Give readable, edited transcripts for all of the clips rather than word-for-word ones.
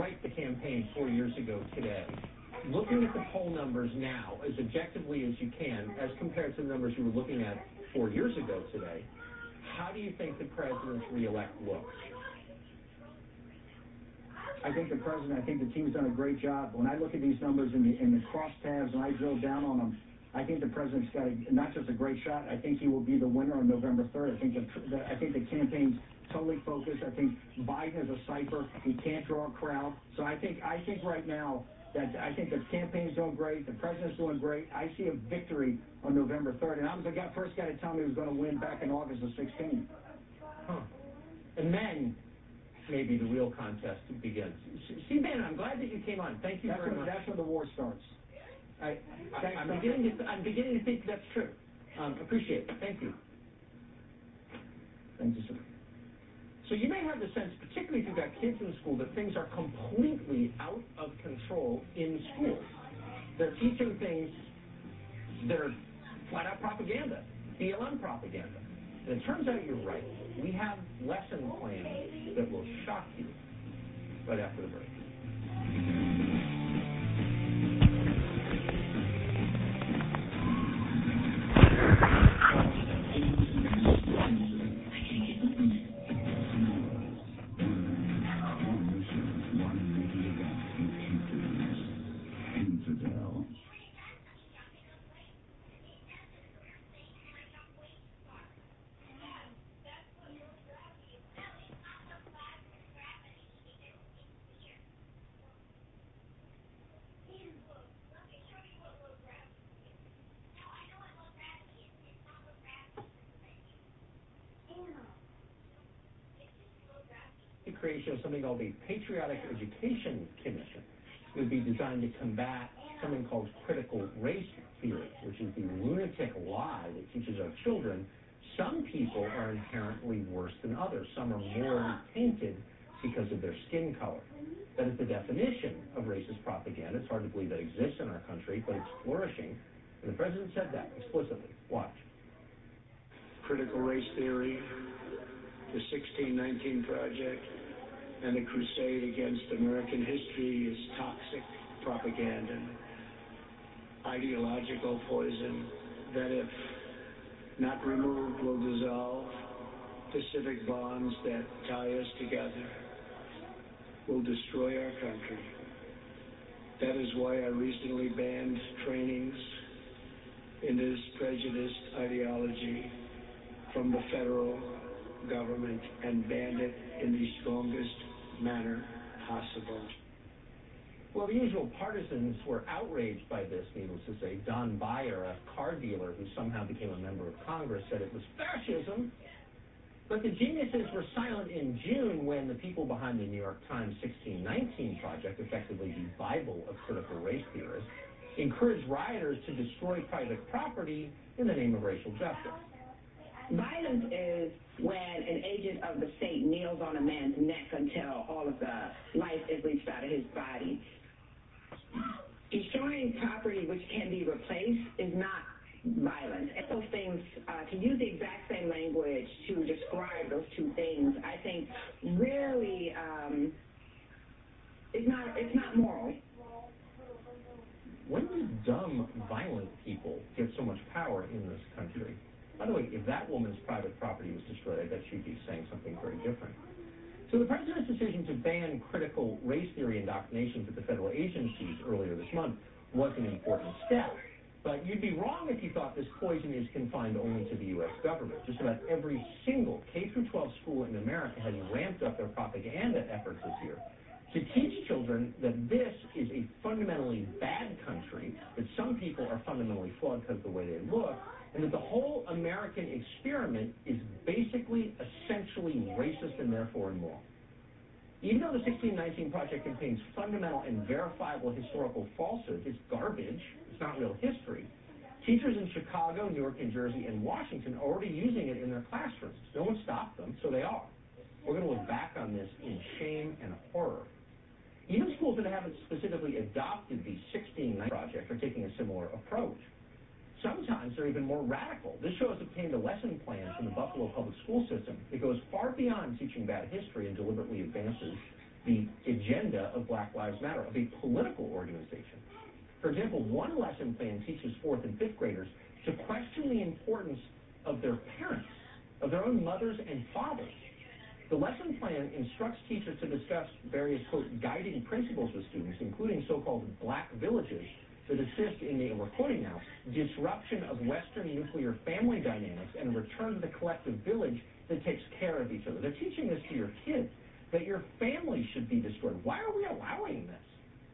write the campaign 4 years ago today, looking at the poll numbers now as objectively as you can, as compared to the numbers you were looking at 4 years ago today, how do you think the president's reelect looks? I think the team's done a great job. When I look at these numbers in the crosstabs and I drill down on them, I think the president's got not just a great shot. I think he will be the winner on November 3rd. I think the campaign's totally focused. I think Biden is a cipher. He can't draw a crowd. So I think right now that I think the campaign's doing great. The president's doing great. I see a victory on November 3rd. And I was the first guy to tell me he was going to win back in August of 2016. And then maybe the real contest begins. See, Ben, I'm glad that you came on. Thank you very much. That's when the war starts. I'm beginning to think that's true. Appreciate it. Thank you. Thank you, sir. So you may have the sense, particularly if you've got kids in school, that things are completely out of control in schools. They're teaching things that are flat-out propaganda, BLM propaganda. And it turns out you're right. We have lesson plans that will shock you right after the break. Creation of something called the Patriotic Education Commission. It would be designed to combat something called critical race theory, which is the lunatic lie that teaches our children some people are inherently worse than others. Some are morally tainted because of their skin color. That is the definition of racist propaganda. It's hard to believe that exists in our country, but it's flourishing. And the president said that explicitly. Watch. Critical race theory, the 1619 Project, and the crusade against American history is toxic propaganda, ideological poison that, if not removed, will dissolve the civic bonds that tie us together, will destroy our country. That is why I recently banned trainings in this prejudiced ideology from the federal government and banned it in the strongest manner possible. Well, the usual partisans were outraged by this, needless to say. Don Beyer, a car dealer who somehow became a member of Congress, said it was fascism. But the geniuses were silent in June when the people behind the New York Times 1619 Project, effectively the Bible of critical race theorists, encouraged rioters to destroy private property in the name of racial justice. Violence is when an agent of the state kneels on a man's neck until all of the life is leached out of his body. Destroying property which can be replaced is not violence. And those things, to use the exact same language to describe those two things, I think really it's not moral. When did dumb, violent people get so much power in this country? By the way, if that woman's private property was destroyed, I bet she'd be saying something very different. So the president's decision to ban critical race theory indoctrinations at the federal agencies earlier this month was an important step. But you'd be wrong if you thought this poison is confined only to the U.S. government. Just about every single K-12 school in America has ramped up their propaganda efforts this year to teach children that this is a fundamentally bad country, that some people are fundamentally flawed because of the way they look, and that the whole American experiment is basically, essentially racist and therefore immoral. Even though the 1619 Project contains fundamental and verifiable historical falsehoods, it's garbage, it's not real history, teachers in Chicago, New York, New Jersey, and Washington are already using it in their classrooms. No one stopped them, so they are. We're going to look back on this in shame and horror. Even schools that haven't specifically adopted the 1619 Project are taking a similar approach. Sometimes they're even more radical. This show has obtained a lesson plan from the Buffalo Public School System. It goes far beyond teaching bad history and deliberately advances the agenda of Black Lives Matter, of a political organization. For example, one lesson plan teaches 4th and 5th graders to question the importance of their parents, of their own mothers and fathers. The lesson plan instructs teachers to discuss various, quote, guiding principles with students, including so-called black villages that assist in the, we're quoting now, disruption of Western nuclear family dynamics and a return to the collective village that takes care of each other. They're teaching this to your kids, that your family should be destroyed. Why are we allowing this?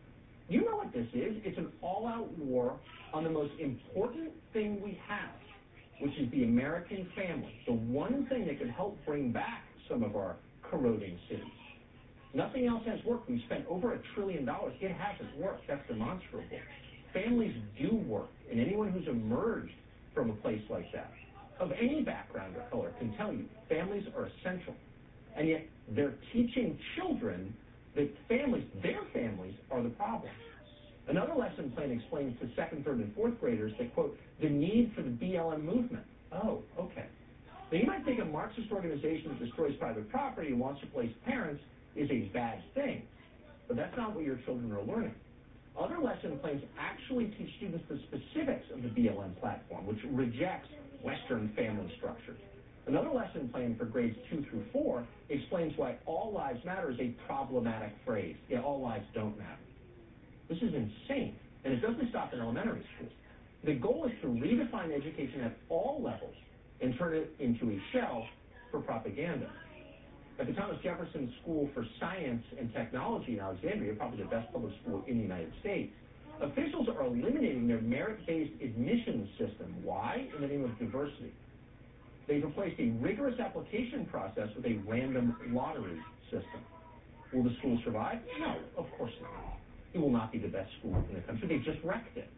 You know what this is. It's an all-out war on the most important thing we have, which is the American family, the one thing that could help bring back some of our corroding cities. Nothing else has worked. We've spent over $1 trillion. It hasn't worked. That's demonstrable. Families do work, and anyone who's emerged from a place like that, of any background or color, can tell you families are essential. And yet they're teaching children that families, their families, are the problem. Another lesson plan explains to 2nd, 3rd, and 4th graders that, quote, the need for the BLM movement. Oh, okay. Now, you might think a Marxist organization that destroys private property and wants to place parents is a bad thing, but that's not what your children are learning. Other lesson plans actually teach students the specifics of the BLM platform, which rejects Western family structures. Another lesson plan for grades 2 through 4 explains why all lives matter is a problematic phrase. Yeah, all lives don't matter. This is insane, and it doesn't stop in elementary schools. The goal is to redefine education at all levels and turn it into a shell for propaganda. At the Thomas Jefferson School for Science and Technology in Alexandria, probably the best public school in the United States, officials are eliminating their merit-based admissions system. Why? In the name of diversity. They've replaced a rigorous application process with a random lottery system. Will the school survive? No, of course not. It will not be the best school in the country. They've just wrecked it.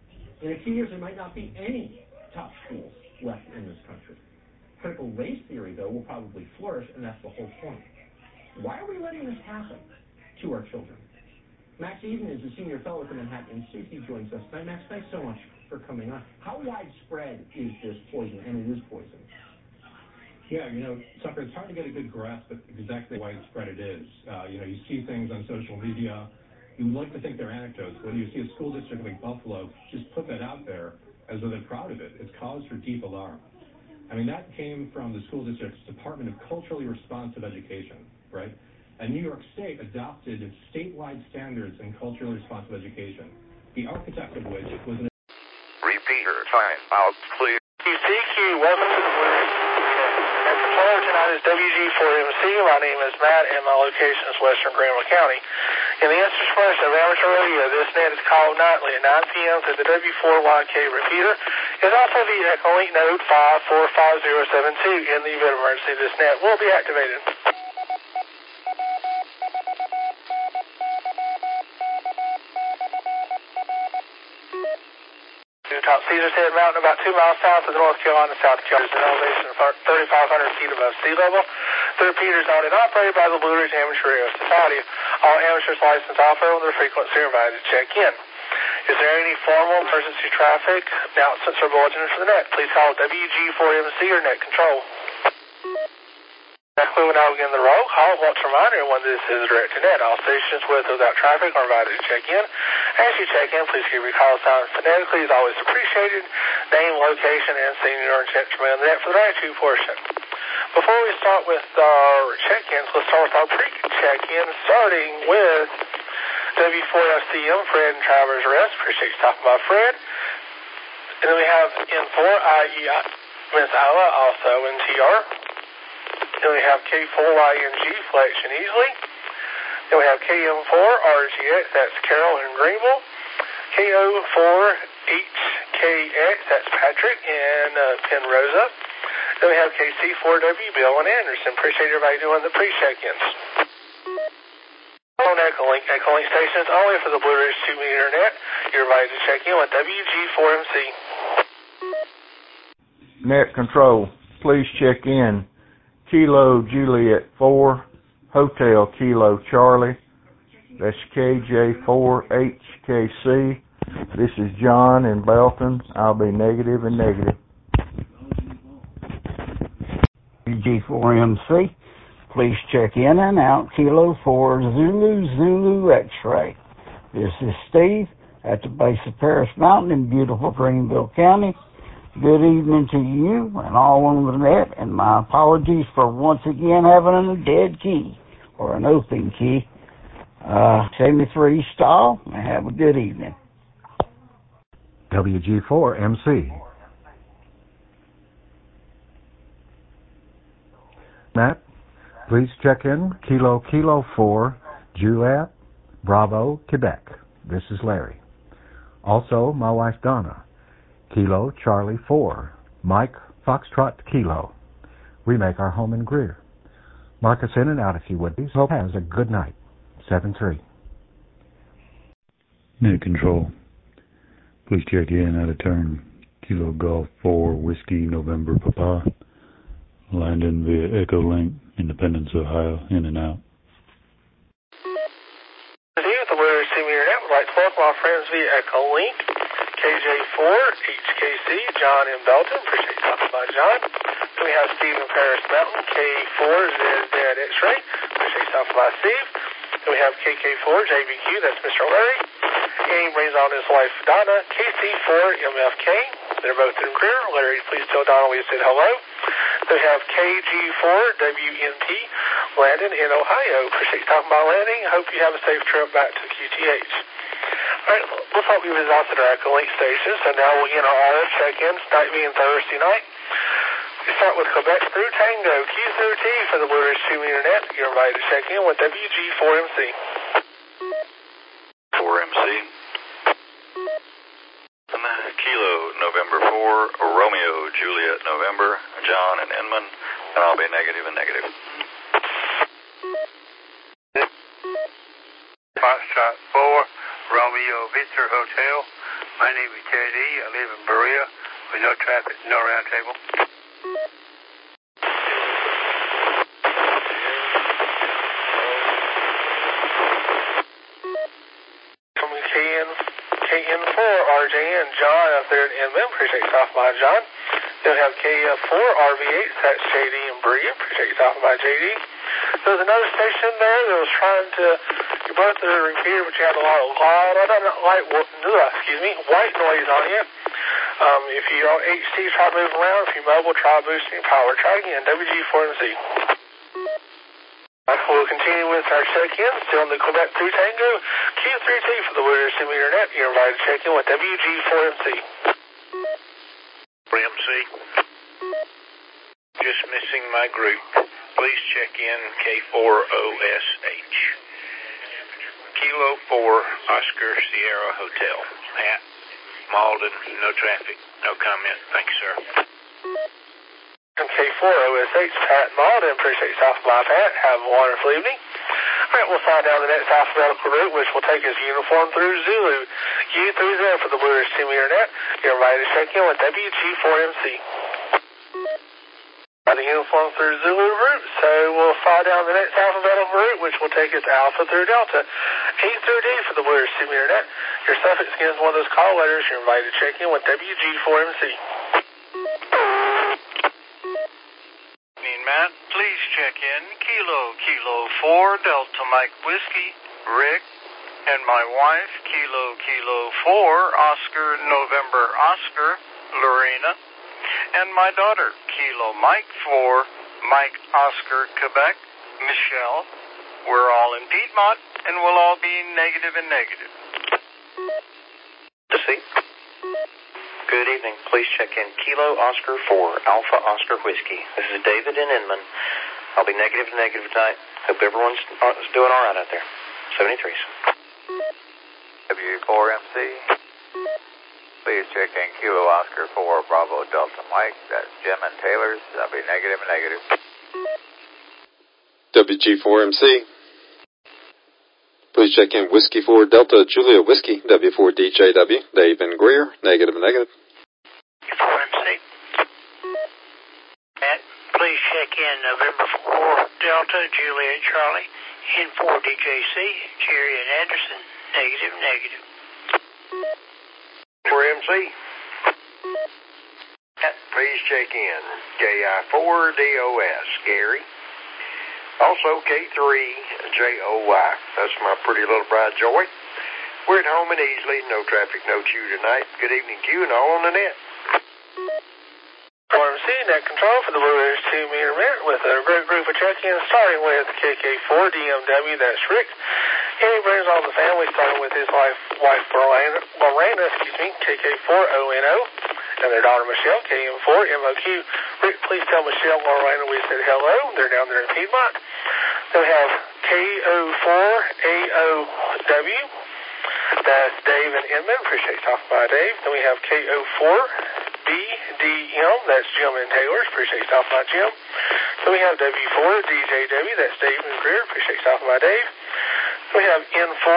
In a few years, there might not be any top schools left in this country. Critical race theory, though, will probably flourish, and that's the whole point. Why are we letting this happen to our children? Max Eden is a senior fellow at the Manhattan Institute. He joins us tonight. Max, thanks so much for coming on. How widespread is this poison, and it is poison? Yeah, Tucker, it's hard to get a good grasp of exactly how widespread it is. You see things on social media. You would like to think they're anecdotes. When you see a school district like Buffalo just put that out there as though they're proud of it, it's cause for deep alarm. I mean, that came from the school district's Department of Culturally Responsive Education, right? And New York State adopted statewide standards in culturally responsive education, the architect of which was an... Repeater, time out, please. CQ, welcome to the Blue Ridge. Controller tonight is WG4MC. My name is Matt, and my location is Western Greenville County. In the interest of amateur radio, this net is called nightly at 9 p.m. to the W4YK repeater. It's also the Echolink node 545072. In the event of emergency, this net will be activated. Top Caesar's Head Mountain, about 2 miles south of the North Carolina, South Carolina, an elevation of 3,500 feet above sea level. The repeater is owned and operated by the Blue Ridge Amateur Radio Society. All amateurs licensed off-air with their frequency are invited to check in. Is there any formal emergency traffic announcements or bulletins for the net? Please call WG4MC or net control. We will now begin the roll call. I want to remind everyone this is a direct to net. All stations with or without traffic are invited to check in. As you check in, please keep your call sound phonetically is always appreciated. Name, location, and senior intent to remain on the net for the right-to portion. Before we start with our check-ins, let's start with our pre-check-in, starting with W4FCM, Fred and Travers Arrest. Appreciate you talking about Fred. And then we have N4, i.e. Miss Isla, also NTR. Then we have K4YNG, Fletch and Easley. Then we have KM4, RGX, that's Carol and Greenville. KO4HKX, that's Patrick and Penrosa. Then we have KC4W, Bill and Anderson. Appreciate everybody doing the pre-check-ins. On Echolink stations only for the Blue Ridge 2-meter net. You're invited to check in with WG4MC. Net control, please check in. Kilo Juliet 4, Hotel Kilo Charlie. That's KJ4HKC. This is John in Belton. I'll be negative and negative. G4MC. Please check in and out Kilo 4 Zulu X-ray. This is Steve at the base of Paris Mountain in beautiful Greenville County. Good evening to you and all on the net, and my apologies for once again having a dead key or an open key. Save me 3 stall and have a good evening. WG4MC. Matt, please check in Kilo 4 Juliet Bravo, Quebec. This is Larry. Also, my wife Donna. Kilo Charlie 4 Mike Foxtrot Kilo. We make our home in Greer. Mark us in and out if you would please. Hope has a good night. 7-3. Net control. Please check in out of turn. Kilo Golf 4 Whiskey November Papa. Landing via Echo Link, Independence, Ohio, in and out. With the Literacy Internet, would like to welcome our friends via Echo Link. KJ4, HKC, John in Belton. Appreciate you talking about John. Then we have Steve in Paris Mountain, K4, ZZ X-Ray. Appreciate you talking about Steve. Then we have KK4, JBQ, that's Mr. Larry. And he brings on his wife, Donna, KC4, MFK. They're both in Greer. Larry, please tell Donna we said hello. Then we have KG4, WNT, Landon in Ohio. Appreciate you talking about Landon. Hope you have a safe trip back to QTH. All right, looks like we've exhausted our Echo Link station, so now we'll get our RF check-ins, night being Thursday night. We start with Quebec through Tango, Q through T for the Blue Ridge 2 Internet. You're invited to check in with WG4MC. 4MC. Kilo November 4, Romeo Juliet November, John and Inman, and I'll be negative and negative. Foxtrot 4, Romeo Victor Hotel. My name is Ted E. I live in Berea with no traffic, no round table. From KN4, RJ and John up there in Inman. Appreciate you talking about John. Then we have KF4, RV8, that's JD and Bria. Appreciate you talking about JD. There was another station there that was trying to, you brought the repeater, but you had a lot of white noise on you. If you don't HT, try moving around. If you're mobile, try boosting your power. Try again, WG4MC. We'll continue with our check-in, still in the Quebec through Tango, Q3T for the Blue Ridge Internet. You're invited to check in with WG4MC. 4MC. Just missing my group. Please check in K4OSH. Kilo 4 Oscar Sierra Hotel. Pat, Malden, no traffic, no comment. Thanks, sir. K4OSH, Pat Malden. Appreciate you talking about Pat. Have a wonderful evening. All right, we'll find out the next alphabetical route, which will take us uniform through Zulu. U3Z for the Blue Ridge Team Internet. You're invited to check in with WG4MC. The uniform through Zulu route, so we'll file down the next alphabetical route, which will take us Alpha through Delta. A through D for the Blue Ridge Team Internet. Your suffix again is one of those call letters. You're invited to check in with WG4MC. Matt, please check in Kilo 4 Delta Mike Whiskey, Rick, and my wife, Kilo 4 Oscar November Oscar, Lorena, and my daughter, Kilo Mike 4 Mike Oscar Quebec, Michelle. We're all in Piedmont, and we'll all be negative and negative. See? Good evening. Please check in Kilo Oscar 4 Alpha Oscar Whiskey. This is David in Inman. I'll be negative to negative tonight. Hope everyone's doing all right out there. 73s. W4MC. Please check in Kilo Oscar 4 Bravo Delta Mike. That's Jim and Taylor's. I'll be negative and negative. WG4MC. Please check in Whiskey 4 Delta Julia Whiskey, W4DJW, Dave and Greer, negative and negative. 4MC. Matt, please check in November 4 Delta Juliet Charlie, N4DJC, Jerry and Anderson, negative. 4MC. Matt, please check in KI4DOS, Gary. Also K3JOY. That's my pretty little bride, Joy. We're at home and easily. No traffic, no queue tonight. Good evening to you and all on the net. RMC, net control for the Blue Ridge 2 meter minute with a great group of check-ins, starting with KK4 DMW, that's Rick. And he brings all the family, starting with his wife Lorena, KK4ONO, and their daughter Michelle, KM4MOQ. Rick, please tell Michelle Lorena we said hello. They're down there in Piedmont. Then we have KO4AOW. That's Dave and Inman. Appreciate you talking about Dave. Then we have KO4BDM. That's Jim and Taylor. Appreciate you talking about Jim. Then we have W4DJW. That's Dave and Greer. Appreciate you talking about Dave. Then we have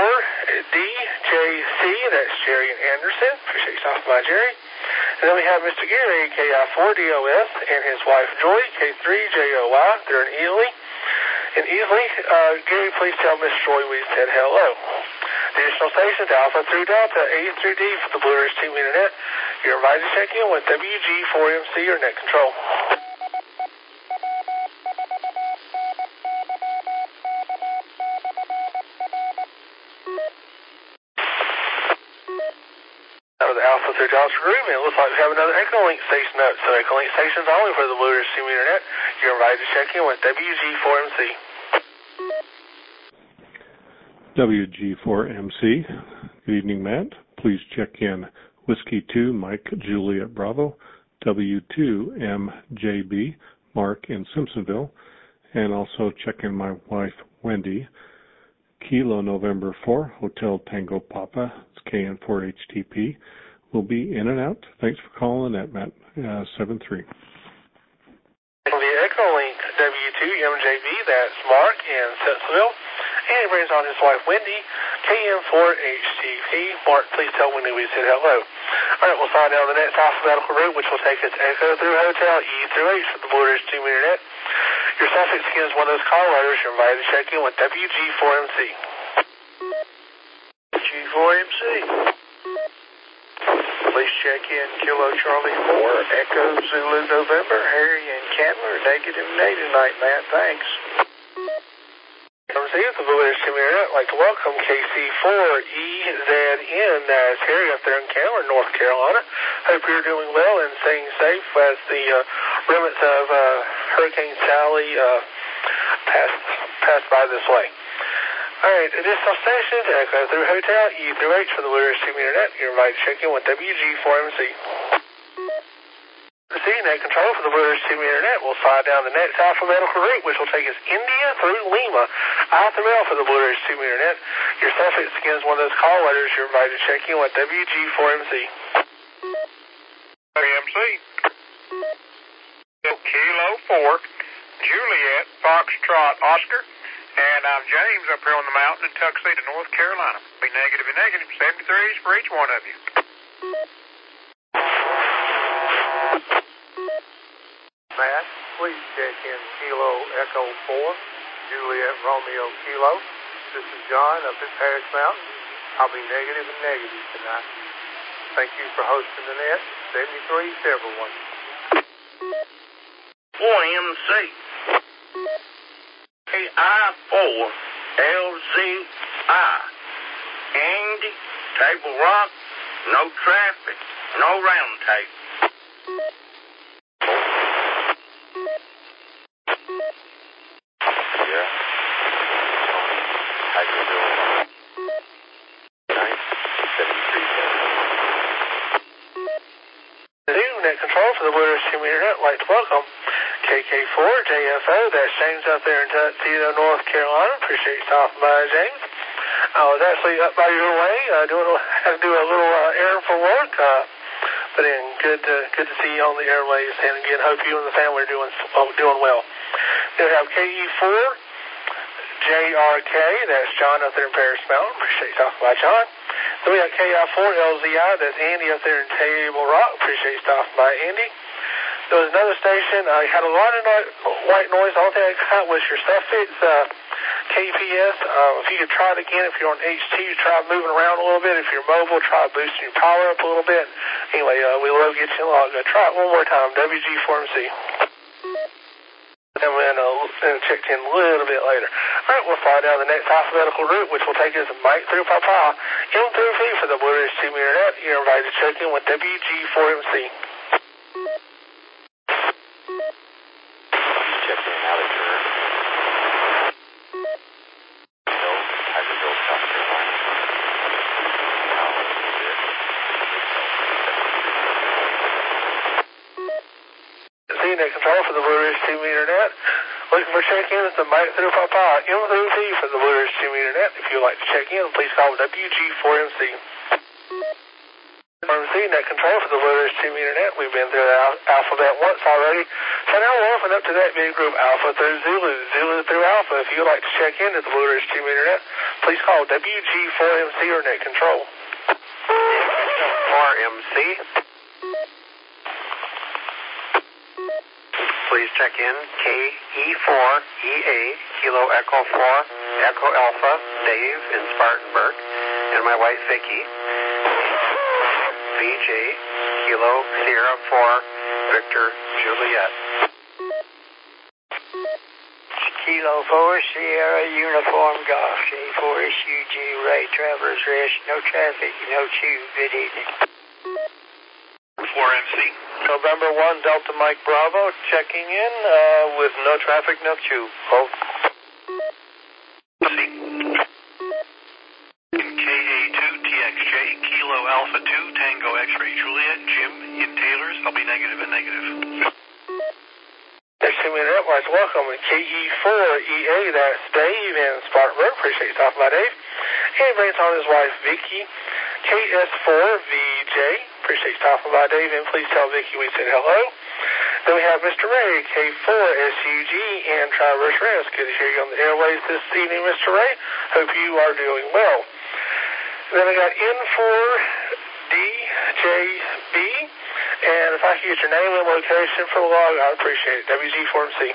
N4DJC. That's Jerry and Anderson. Appreciate you talking about Jerry. And then we have Mr. Gary, KI4DOS, and his wife Joy, K3JOY. They're in Ely. In Ely, Gary, please tell Miss Joy we said hello. Additional stations, Alpha through Delta, A through D for the Blue Ridge 2 meter net. You're invited to check in with WG4MC or net control. Out of the Alpha through Delta group, and it looks like we have another Echolink station up. So Echolink stations only for the Blue Ridge 2 meter net. You're invited to check in with WG4MC. WG4MC. Good evening, Matt. Please check in Whiskey 2, Mike, Juliet, Bravo, W2MJB, Mark in Simpsonville, and also check in my wife, Wendy. Kilo November 4, Hotel Tango Papa, it's KN4HTP. We'll be in and out. Thanks for calling at Matt 73. The Echolink W2MJB, that's Mark in Simpsonville. And he brings on his wife, Wendy, KM4HTP. Mark, please tell Wendy we said hello. All right, we'll sign down the next alphabetical route, which will take us Echo through Hotel, E through H for the Blue Ridge 2 meter net. Your suffix again is one of those call letters. You're invited to check in with WG4MC. G4MC. Please check in Kilo Charlie 4, Echo Zulu November, Harry and Candler, negative night, Matt. Thanks. RMC, the Blue Ridge 2 meter net. I'd like to welcome KC4EZN. That's Harry up there in Candler, North Carolina. Hope you're doing well and staying safe as the remnants of Hurricane Sally pass by this way. All right, additional stations, Echo through Hotel, E through H for the Blue Ridge 2 meter net. You're invited to check in with WG4MC. Net control for the Blue Ridge 2 meter net. We'll slide down the next alphabetical route, which will take us India through Lima. I through L for the Blue Ridge 2 meter net. Your suffix again is one of those call letters. You're invited to check in with WG4MC. WMC. Kilo 4, Juliet, Foxtrot, Oscar, and I'm James up here on the mountain in Tuxedo, North Carolina. Be negative and negative, 73s for each one of you. Matt, please check in Kilo Echo 4, Juliet Romeo Kilo. This is John up at Paris Mountain. I'll be negative and negative tonight. Thank you for hosting the net. 73, several ones. 1MC. KI4LZI. Andy, Table Rock, no traffic, no round table. Net control for the Blue Ridge 2 meter net. I'd like to welcome KK4JFO. That's James up there in Tuxedo, North Carolina. Appreciate you stopping by, James. I was actually up by your way, had to do a little errand for work, but good to see you on the airways. And again, hope you and the family are doing well. Then we have KE4JRK. That's John up there in Paris Mountain. Appreciate you talking by, John. Then we got KI4LZI, that's Andy up there in Table Rock. Appreciate you stopping by, Andy. There was another station, had a lot of white noise. The only thing I got was your suffix, KPS. If you could try it again, if you're on HT, try moving around a little bit. If you're mobile, try boosting your power up a little bit. Anyway, we love getting you along. Try it one more time, WG4MC. And then and checked in a little bit later. All right, we'll fly down the next alphabetical route, which will take us Mike through Papa, M through V for the Blue Ridge Team Internet. You're invited to check in with WG4MC. Check in out of your Iberville, South Carolina. Net control for the Blue Ridge Team Internet. Looking for check-in with the Mike through Papa, M through V for the Blue Ridge Team Internet. If you'd like to check in, please call WG4MC. RMC, net control for the Blue Ridge Team Internet. We've been through the alphabet once already, so now we'll open up to that big group Alpha through Zulu, Zulu through Alpha. If you'd like to check in at the Blue Ridge Team Internet, please call WG4MC or net control. 4MC. Please check in KE4EA, Kilo Echo 4, Echo Alpha, Dave in Spartanburg, and my wife Vicky. VJ, Kilo Sierra 4, Victor Juliet. Kilo 4, Sierra Uniform Golf, J4SUG, Ray Travelers Rest, no traffic, no tube, good evening. 4MC. November 1, Delta Mike Bravo, checking in with no traffic, no queue. Hold. KA2 TXJ, Kilo Alpha 2, Tango X-Ray Juliet, Jim in Taylors. I'll be negative and negative. Team Internet wise, welcome to KE4EA, that's Dave in Spartanburg. Appreciate you stopping by, Dave. And brings on his wife, Vicky. KS4VJ, appreciate you stopping by, Dave, and please tell Vicky we said hello. Then we have Mr. Ray, K4SUG, and Traverse Rest. Good to hear you on the airways this evening, Mr. Ray. Hope you are doing well. And then I got N4DJB, and if I could get your name and location for the log, I'd appreciate it. WG4MC.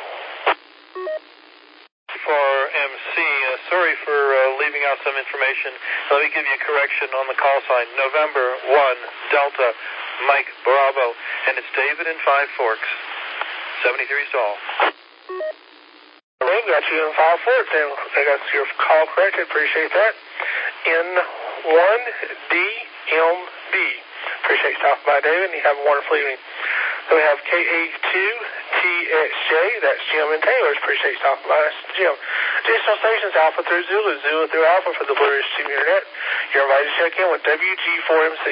4MC, sorry for leaving out some information. Let me give you a correction on the call sign. November 1, Delta, Mike Bravo, and it's David in Five Forks, 73 stall. We got you in Five Forks, and I got your call corrected. Appreciate that. N1DMB. Appreciate you stopping by, David, and you have a wonderful evening. So we have KA2TXJ, that's Jim and Taylors. Appreciate you stopping by, that's Jim. Additional stations, Alpha through Zulu, Zulu through Alpha for the Blue Ridge Team Internet. You're invited to check in with WG4MC.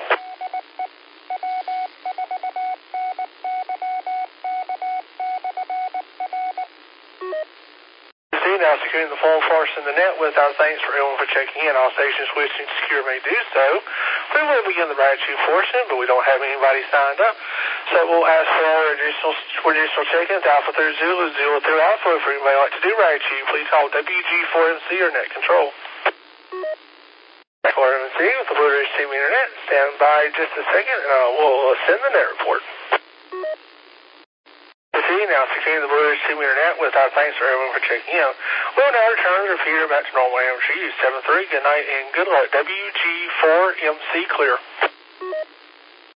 Now securing the full force in the net with our thanks for everyone for checking in. All stations wishing to secure may do so. We will begin the RIDE-2 portion, but we don't have anybody signed up. So we'll ask for our additional check-ins, Alpha through Zulu, Zulu through Alpha. If anybody would like to do RIDE-2, please call WG4MC or net control. 4MC with the Blue Ridge Team Internet. Stand by just a second, and we'll send the net report. Now securing the Blue Ridge Team Internet with our thanks for everyone for checking in. We'll now return the repeater back to normal AMG 73. Good night and good luck. WG4MC clear.